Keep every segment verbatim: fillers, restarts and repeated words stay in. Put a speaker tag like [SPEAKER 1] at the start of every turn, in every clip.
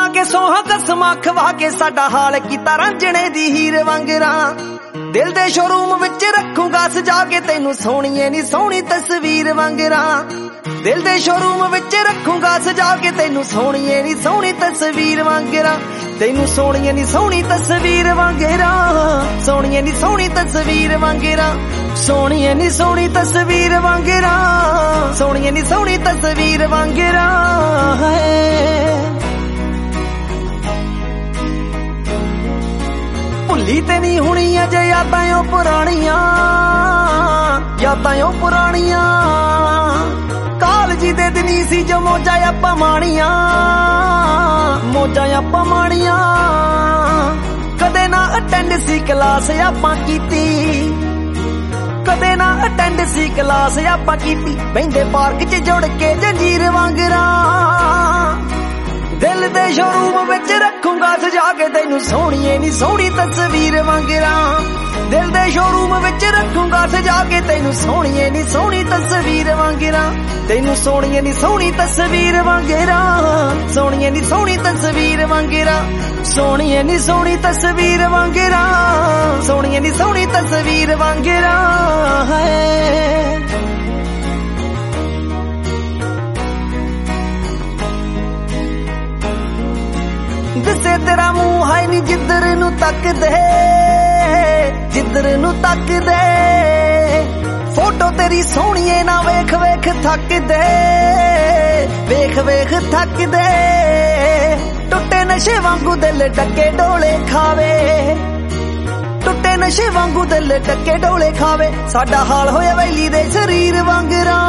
[SPEAKER 1] के सोहा कसमा खवा के साडा हाल कीता रांझणे दी हीर वांगरा दिल दे शोरूम विच रखूंगा सजा के तैनू सोहणीए नी सोहणी तस्वीर वांगरा दिल दे शोरूम विच रखूंगा सजा के तैनू सोहणीए नी सोहणी तस्वीर वांगरा तैनू सोहणीए नी सोहणी तस्वीर वांगरा सोहणीए नी सोहणी तस्वीर वांगरा सोहणीए नी सोहणी तस्वीर वांगरा सोहणीए नी सोहणी तस्वीर वांगरा भुल्ली ते नहीं हुणी अजे यादां ओ पुराणियां यादां ओ पुराणियां कालजी दे दिनी सी जो मौजा आपां माणियां मौजा आपां माणियां कदे ना अटेंड सी क्लास आपां कीती कदे ना अटेंड सी क्लास आपां कीती बहिंदे पार्क च जुड़ के जंजीर वांगरा दिल दे शोरूम विच रखूंगा सजा के तैनू सोहणीए नी सोहणी तस्वीर वांगरा दिल दे शोरूम विच रखूंगा सजा के तैनू सोहणीए नी सोहणी तस्वीर वांगरा तैनू सोहणीए नी सोहणी तस्वीर वांगरा सोहणीए नी सोहणी तस्वीर वांगरा सोहणीए नी सोहणी तस्वीर वांगरा सोहणीए नी सोहणी तस्वीर वांगरा दिसे तेरा मुंह है नी जिधर नू तक दे जिधर नू तक दे फोटो तेरी सोहणीए ना वेख वेख थक दे वेख वेख थक दे टुटे नशे वांगू दिल डके डोले खावे टुटे नशे वांगू दिल डके डोले खावे साडा हाल होया वैली दे शरीर वांगरा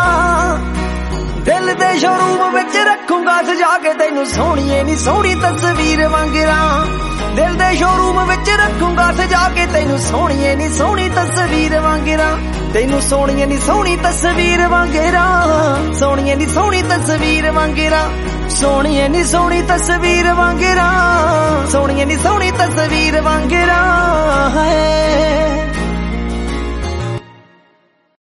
[SPEAKER 1] दिल दे शोरूम विच रखूंगा सजा के तैनू सोहणीए नी सोहणी तस्वीर वांगरा दिल दे शोरूम विच रखूंगा सजा के तैनू सोहणीए नी सोहणी तस्वीर वांगरा तैनू सोहणीए नी सोहणी तस्वीर वांगरा सोहणीए नी सोहणी तस्वीर वांगरा सोहणीए नी सोहणी तस्वीर वांगरा सोहणीए नी सोहणी तस्वीर वांगरा है।